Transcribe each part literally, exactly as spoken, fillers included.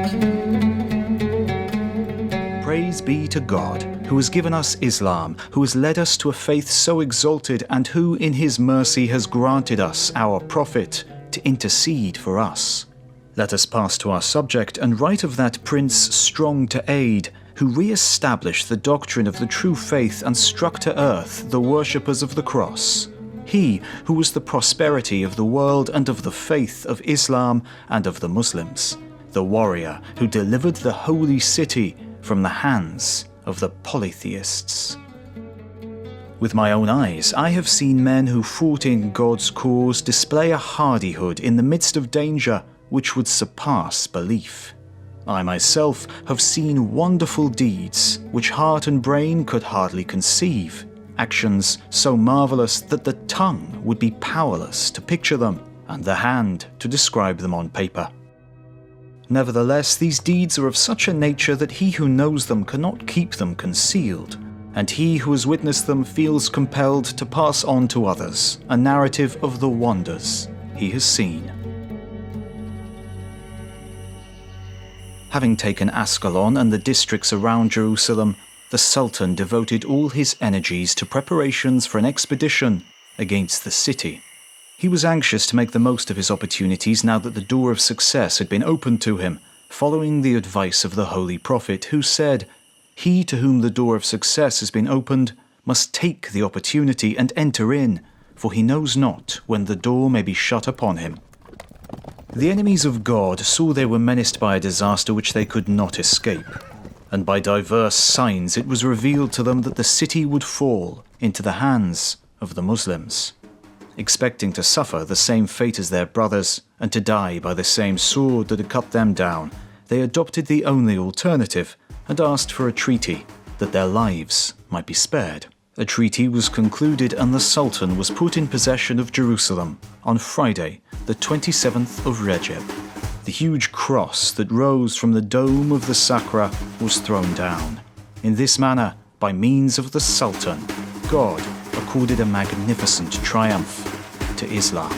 Praise be to God, who has given us Islam, who has led us to a faith so exalted, and who in his mercy has granted us our Prophet to intercede for us. Let us pass to our subject and write of that prince strong to aid, who re-established the doctrine of the true faith and struck to earth the worshippers of the cross. He who was the prosperity of the world and of the faith of Islam and of the Muslims. The warrior who delivered the holy city from the hands of the polytheists. With my own eyes, I have seen men who fought in God's cause display a hardihood in the midst of danger which would surpass belief. I myself have seen wonderful deeds which heart and brain could hardly conceive, actions so marvelous that the tongue would be powerless to picture them, and the hand to describe them on paper. Nevertheless, these deeds are of such a nature that he who knows them cannot keep them concealed, and he who has witnessed them feels compelled to pass on to others a narrative of the wonders he has seen. Having taken Ascalon and the districts around Jerusalem, the Sultan devoted all his energies to preparations for an expedition against the city. He was anxious to make the most of his opportunities now that the door of success had been opened to him, following the advice of the Holy Prophet, who said, "He to whom the door of success has been opened must take the opportunity and enter in, for he knows not when the door may be shut upon him." The enemies of God saw they were menaced by a disaster which they could not escape, and by diverse signs it was revealed to them that the city would fall into the hands of the Muslims. Expecting to suffer the same fate as their brothers, and to die by the same sword that had cut them down, they adopted the only alternative and asked for a treaty, that their lives might be spared. A treaty was concluded and the Sultan was put in possession of Jerusalem on Friday, the twenty-seventh of Rajab. The huge cross that rose from the dome of the Sakra was thrown down. In this manner, by means of the Sultan, God accorded a magnificent triumph to Islam.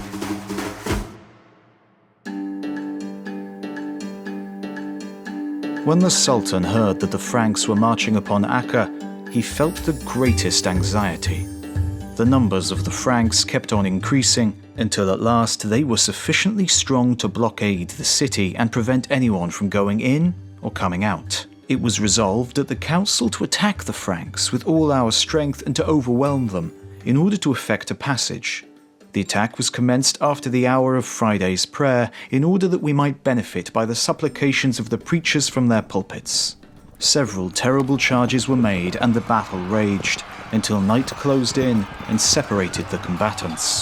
When the Sultan heard that the Franks were marching upon Acre, he felt the greatest anxiety. The numbers of the Franks kept on increasing until at last they were sufficiently strong to blockade the city and prevent anyone from going in or coming out. It was resolved at the council to attack the Franks with all our strength and to overwhelm them in order to effect a passage. The attack was commenced after the hour of Friday's prayer in order that we might benefit by the supplications of the preachers from their pulpits. Several terrible charges were made and the battle raged until night closed in and separated the combatants.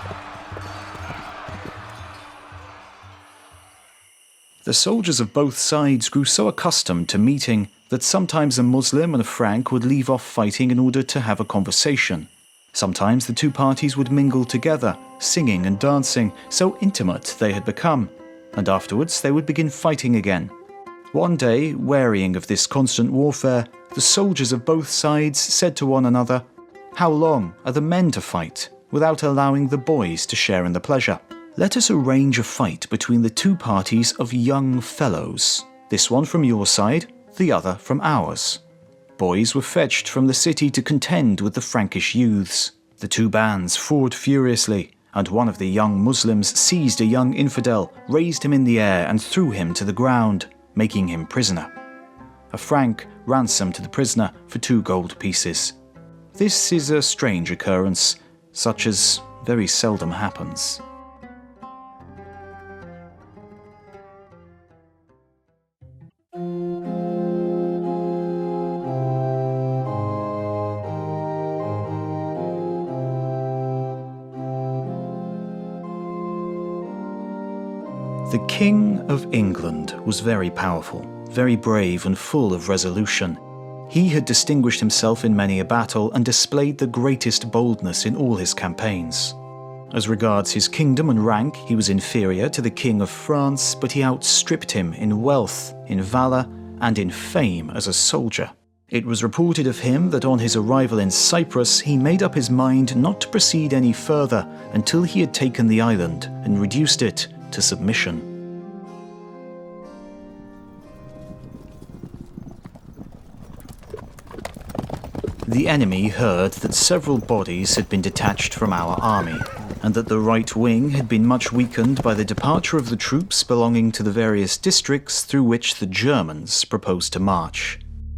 The soldiers of both sides grew so accustomed to meeting that sometimes a Muslim and a Frank would leave off fighting in order to have a conversation. Sometimes the two parties would mingle together, singing and dancing, so intimate they had become, and afterwards they would begin fighting again. One day, wearying of this constant warfare, the soldiers of both sides said to one another, "How long are the men to fight, without allowing the boys to share in the pleasure? Let us arrange a fight between the two parties of young fellows, this one from your side, the other from ours." Boys were fetched from the city to contend with the Frankish youths. The two bands fought furiously, and one of the young Muslims seized a young infidel, raised him in the air and threw him to the ground, making him prisoner. A Frank ransomed the prisoner for two gold pieces. This is a strange occurrence, such as very seldom happens. The King of England was very powerful, very brave and full of resolution. He had distinguished himself in many a battle and displayed the greatest boldness in all his campaigns. As regards his kingdom and rank, he was inferior to the King of France, but he outstripped him in wealth, in valour, and in fame as a soldier. It was reported of him that on his arrival in Cyprus, he made up his mind not to proceed any further until he had taken the island and reduced it to submission. The enemy heard that several bodies had been detached from our army, and that the right wing had been much weakened by the departure of the troops belonging to the various districts through which the Germans proposed to march.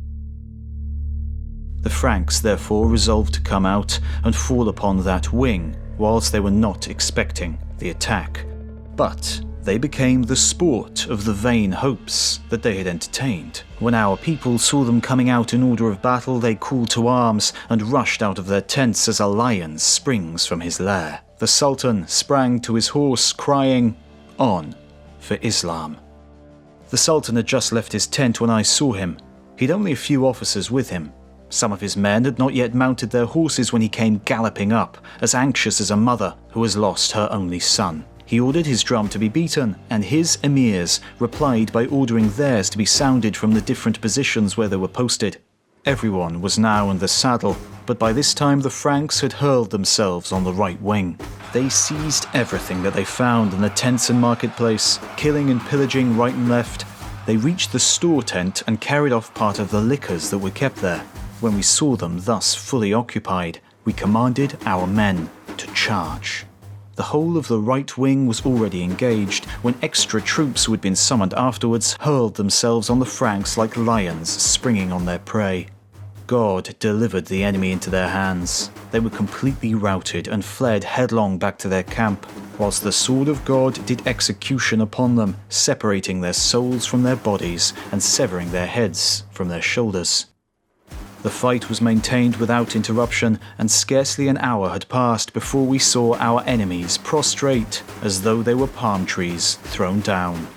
The Franks therefore resolved to come out and fall upon that wing, whilst they were not expecting the attack. But they became the sport of the vain hopes that they had entertained. When our people saw them coming out in order of battle, they called to arms and rushed out of their tents as a lion springs from his lair. The Sultan sprang to his horse, crying, "On for Islam." The Sultan had just left his tent when I saw him. He'd only a few officers with him. Some of his men had not yet mounted their horses when he came galloping up, as anxious as a mother who has lost her only son. He ordered his drum to be beaten, and his emirs replied by ordering theirs to be sounded from the different positions where they were posted. Everyone was now in the saddle, but by this time the Franks had hurled themselves on the right wing. They seized everything that they found in the tents and marketplace, killing and pillaging right and left. They reached the store tent and carried off part of the liquors that were kept there. When we saw them thus fully occupied, we commanded our men to charge. The whole of the right wing was already engaged, when extra troops who had been summoned afterwards hurled themselves on the Franks like lions springing on their prey. God delivered the enemy into their hands. They were completely routed and fled headlong back to their camp, whilst the sword of God did execution upon them, separating their souls from their bodies and severing their heads from their shoulders. The fight was maintained without interruption, and scarcely an hour had passed before we saw our enemies prostrate as though they were palm trees thrown down.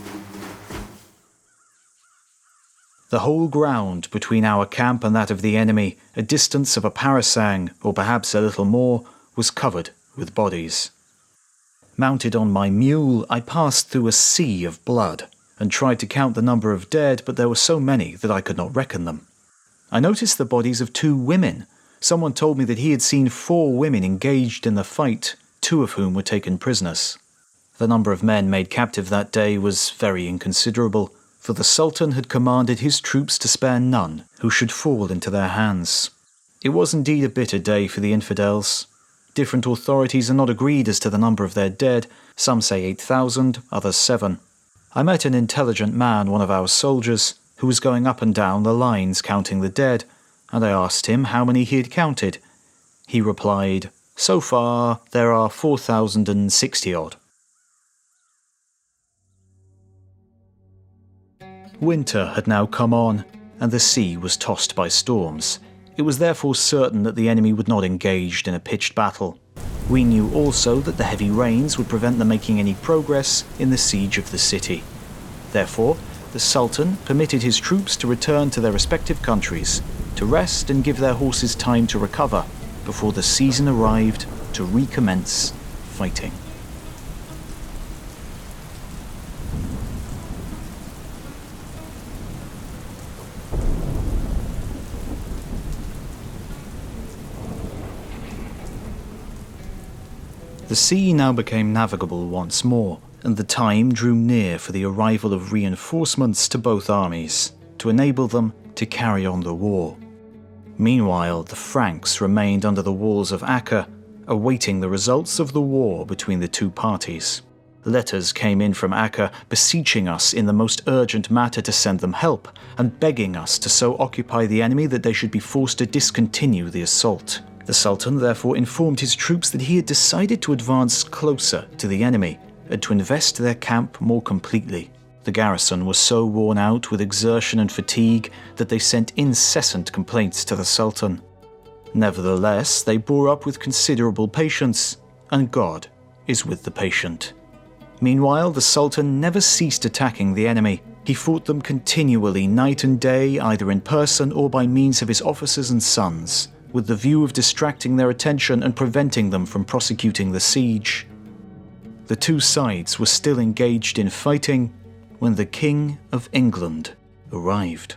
The whole ground between our camp and that of the enemy, a distance of a parasang, or perhaps a little more, was covered with bodies. Mounted on my mule, I passed through a sea of blood, and tried to count the number of dead, but there were so many that I could not reckon them. I noticed the bodies of two women. Someone told me that he had seen four women engaged in the fight, two of whom were taken prisoners. The number of men made captive that day was very inconsiderable, for the Sultan had commanded his troops to spare none who should fall into their hands. It was indeed a bitter day for the infidels. Different authorities are not agreed as to the number of their dead. Some say eight thousand, others seven. I met an intelligent man, one of our soldiers, who was going up and down the lines counting the dead, and I asked him how many he had counted. He replied, "So far, there are four thousand and sixty odd." Winter had now come on, and the sea was tossed by storms. It was therefore certain that the enemy would not engage in a pitched battle. We knew also that the heavy rains would prevent them making any progress in the siege of the city. Therefore, the Sultan permitted his troops to return to their respective countries, to rest and give their horses time to recover before the season arrived to recommence fighting. The sea now became navigable once more, and the time drew near for the arrival of reinforcements to both armies, to enable them to carry on the war. Meanwhile, the Franks remained under the walls of Acre, awaiting the results of the war between the two parties. Letters came in from Acre beseeching us in the most urgent matter to send them help, and begging us to so occupy the enemy that they should be forced to discontinue the assault. The Sultan therefore informed his troops that he had decided to advance closer to the enemy, and to invest their camp more completely. The garrison was so worn out with exertion and fatigue that they sent incessant complaints to the Sultan. Nevertheless, they bore up with considerable patience, and God is with the patient. Meanwhile, the Sultan never ceased attacking the enemy. He fought them continually, night and day, either in person or by means of his officers and sons, with the view of distracting their attention and preventing them from prosecuting the siege. The two sides were still engaged in fighting when the King of England arrived.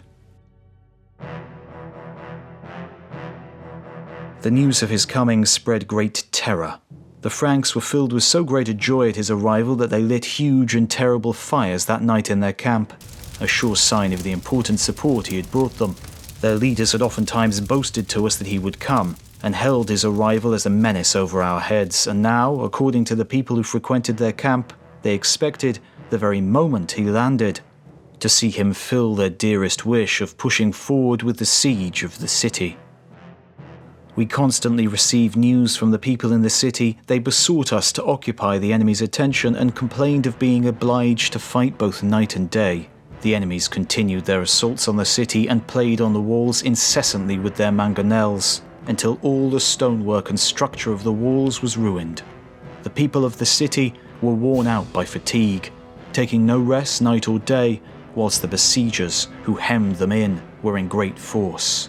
The news of his coming spread great terror. The Franks were filled with so great a joy at his arrival that they lit huge and terrible fires that night in their camp, a sure sign of the important support he had brought them. Their leaders had oftentimes boasted to us that he would come, and held his arrival as a menace over our heads, and now, according to the people who frequented their camp, they expected, the very moment he landed, to see him fill their dearest wish of pushing forward with the siege of the city. We constantly received news from the people in the city. They besought us to occupy the enemy's attention and complained of being obliged to fight both night and day. The enemies continued their assaults on the city and played on the walls incessantly with their mangonels, until all the stonework and structure of the walls was ruined. The people of the city were worn out by fatigue, taking no rest night or day, whilst the besiegers who hemmed them in were in great force.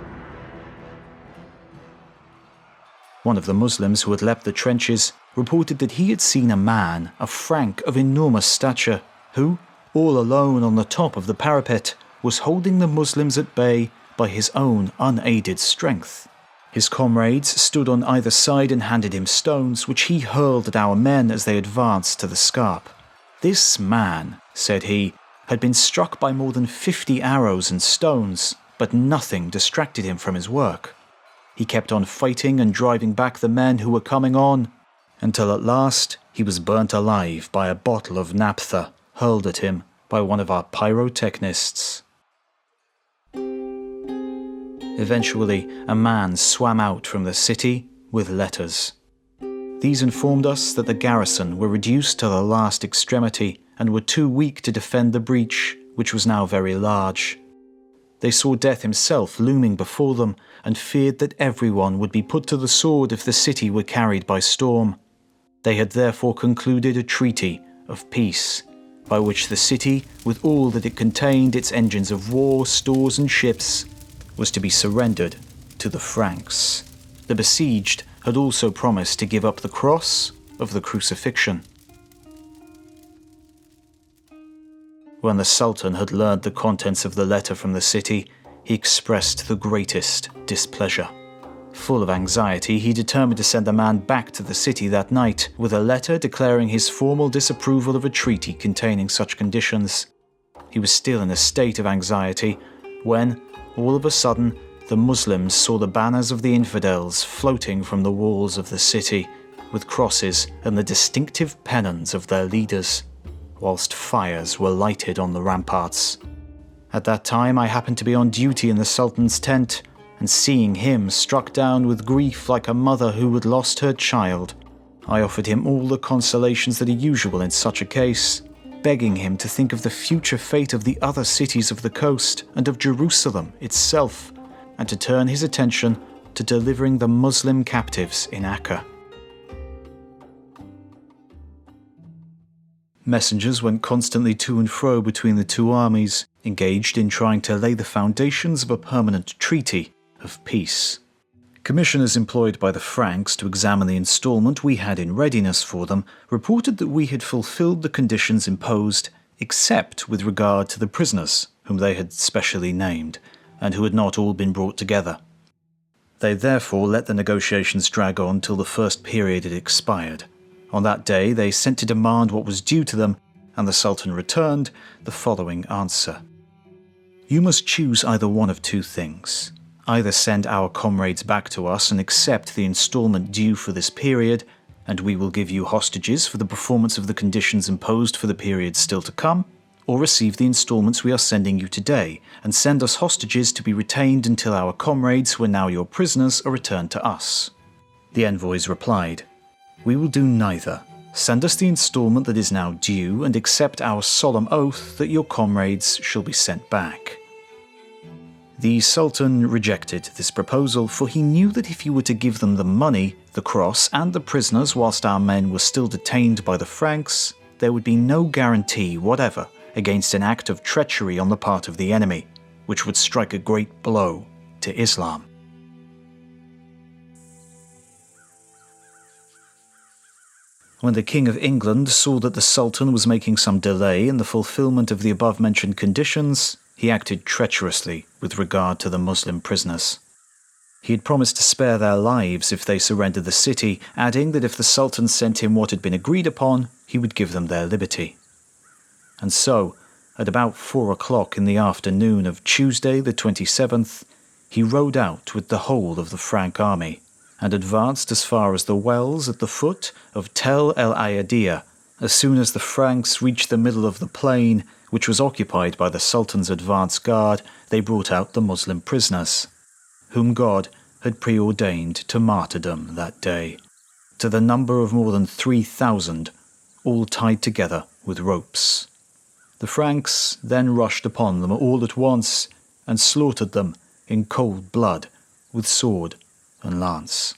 One of the Muslims who had leapt the trenches reported that he had seen a man, a Frank of enormous stature, who, all alone on the top of the parapet, was holding the Muslims at bay by his own unaided strength. His comrades stood on either side and handed him stones, which he hurled at our men as they advanced to the scarp. This man, said he, had been struck by more than fifty arrows and stones, but nothing distracted him from his work. He kept on fighting and driving back the men who were coming on, until at last he was burnt alive by a bottle of naphtha hurled at him by one of our pyrotechnists. Eventually, a man swam out from the city with letters. These informed us that the garrison were reduced to the last extremity and were too weak to defend the breach, which was now very large. They saw death himself looming before them and feared that everyone would be put to the sword if the city were carried by storm. They had therefore concluded a treaty of peace, by which the city, with all that it contained, its engines of war, stores and ships, was to be surrendered to the Franks. The besieged had also promised to give up the cross of the crucifixion. When the Sultan had learned the contents of the letter from the city, he expressed the greatest displeasure. Full of anxiety, he determined to send a man back to the city that night with a letter declaring his formal disapproval of a treaty containing such conditions. He was still in a state of anxiety when, all of a sudden, the Muslims saw the banners of the infidels floating from the walls of the city, with crosses and the distinctive pennons of their leaders, whilst fires were lighted on the ramparts. At that time I happened to be on duty in the Sultan's tent, and seeing him struck down with grief like a mother who had lost her child, I offered him all the consolations that are usual in such a case, begging him to think of the future fate of the other cities of the coast and of Jerusalem itself, and to turn his attention to delivering the Muslim captives in Acre. Messengers went constantly to and fro between the two armies, engaged in trying to lay the foundations of a permanent treaty of peace. Commissioners employed by the Franks to examine the instalment we had in readiness for them reported that we had fulfilled the conditions imposed, except with regard to the prisoners, whom they had specially named, and who had not all been brought together. They therefore let the negotiations drag on till the first period had expired. On that day they sent to demand what was due to them, and the Sultan returned the following answer. You must choose either one of two things. Either send our comrades back to us and accept the instalment due for this period, and we will give you hostages for the performance of the conditions imposed for the period still to come, or receive the instalments we are sending you today, and send us hostages to be retained until our comrades, who are now your prisoners, are returned to us. The envoys replied, We will do neither. Send us the instalment that is now due, and accept our solemn oath that your comrades shall be sent back. The Sultan rejected this proposal, for he knew that if he were to give them the money, the cross, and the prisoners whilst our men were still detained by the Franks, there would be no guarantee whatever against an act of treachery on the part of the enemy, which would strike a great blow to Islam. When the King of England saw that the Sultan was making some delay in the fulfillment of the above-mentioned conditions, he acted treacherously with regard to the Muslim prisoners. He had promised to spare their lives if they surrendered the city, adding that if the Sultan sent him what had been agreed upon, he would give them their liberty. And so, At about four o'clock in the afternoon of Tuesday the twenty-seventh, he rode out with the whole of the Frank army, and advanced as far as the wells at the foot of Tel el Ayadiyah. As soon as the Franks reached the middle of the plain, which was occupied by the Sultan's advance guard, they brought out the Muslim prisoners, whom God had preordained to martyrdom that day, to the number of more than three thousand, all tied together with ropes. The Franks then rushed upon them all at once and slaughtered them in cold blood with sword and lance.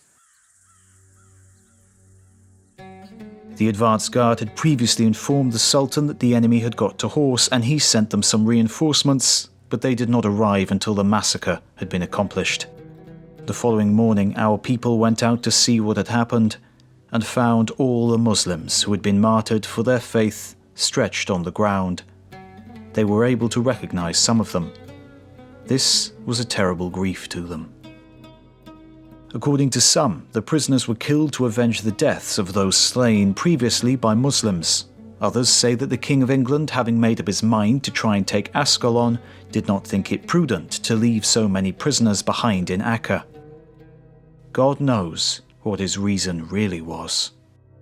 The advance guard had previously informed the Sultan that the enemy had got to horse, and he sent them some reinforcements, but they did not arrive until the massacre had been accomplished. The following morning our people went out to see what had happened, and found all the Muslims who had been martyred for their faith stretched on the ground. They were able to recognize some of them. This was a terrible grief to them. According to some, the prisoners were killed to avenge the deaths of those slain previously by Muslims. Others say that the King of England, having made up his mind to try and take Ascalon, did not think it prudent to leave so many prisoners behind in Acre. God knows what his reason really was.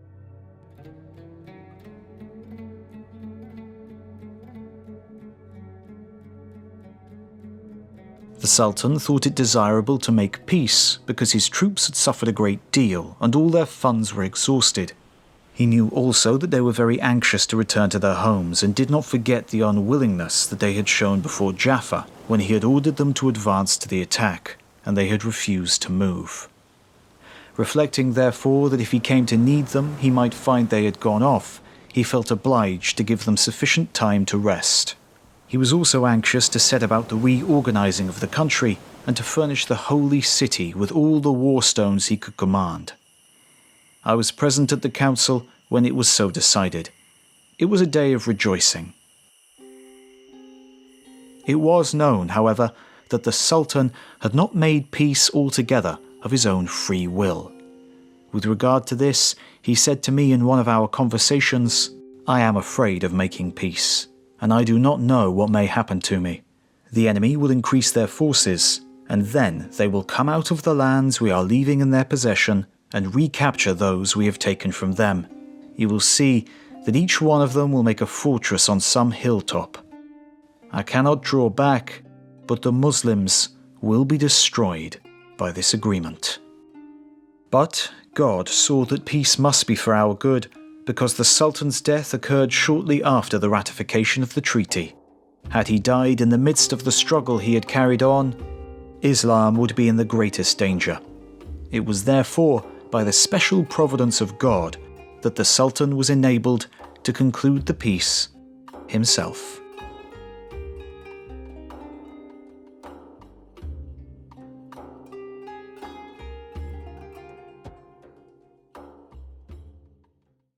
The Sultan thought it desirable to make peace because his troops had suffered a great deal and all their funds were exhausted. He knew also that they were very anxious to return to their homes and did not forget the unwillingness that they had shown before Jaffa when he had ordered them to advance to the attack, and they had refused to move. Reflecting, therefore, that if he came to need them, he might find they had gone off, he felt obliged to give them sufficient time to rest. He was also anxious to set about the reorganizing of the country and to furnish the holy city with all the war stones he could command. I was present at the council when it was so decided. It was a day of rejoicing. It was known, however, that the Sultan had not made peace altogether of his own free will. With regard to this, he said to me in one of our conversations, "I am afraid of making peace, and I do not know what may happen to me. The enemy will increase their forces, and then they will come out of the lands we are leaving in their possession and recapture those we have taken from them. You will see that each one of them will make a fortress on some hilltop. I cannot draw back, but the Muslims will be destroyed by this agreement." But God saw that peace must be for our good, because the Sultan's death occurred shortly after the ratification of the treaty. Had he died in the midst of the struggle he had carried on, Islam would be in the greatest danger. It was therefore by the special providence of God that the Sultan was enabled to conclude the peace himself.